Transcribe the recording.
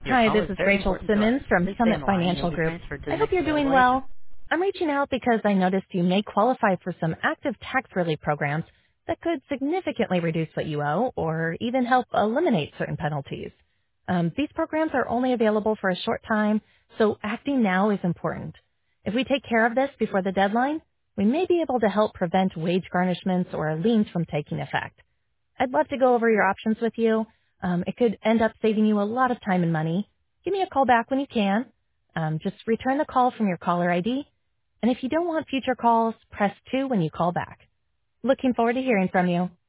Your Hi, call this is is very Rachel important to us. Simmons from Please stay on Summit the line and you'll Financial be Group. transferred to I the hope next you're doing available agent. well. I'm reaching out because I noticed you may qualify for some active tax relief programs that could significantly reduce what you owe or even help eliminate certain penalties. These programs are only available for a short time, so acting now is important. If we take care of this before the deadline, we may be able to help prevent wage garnishments or liens from taking effect. I'd love to go over your options with you. It could end up saving you a lot of time and money. Give me a call back when you can. Just return the call from your caller ID. And if you don't want future calls, press 2 when you call back. Looking forward to hearing from you.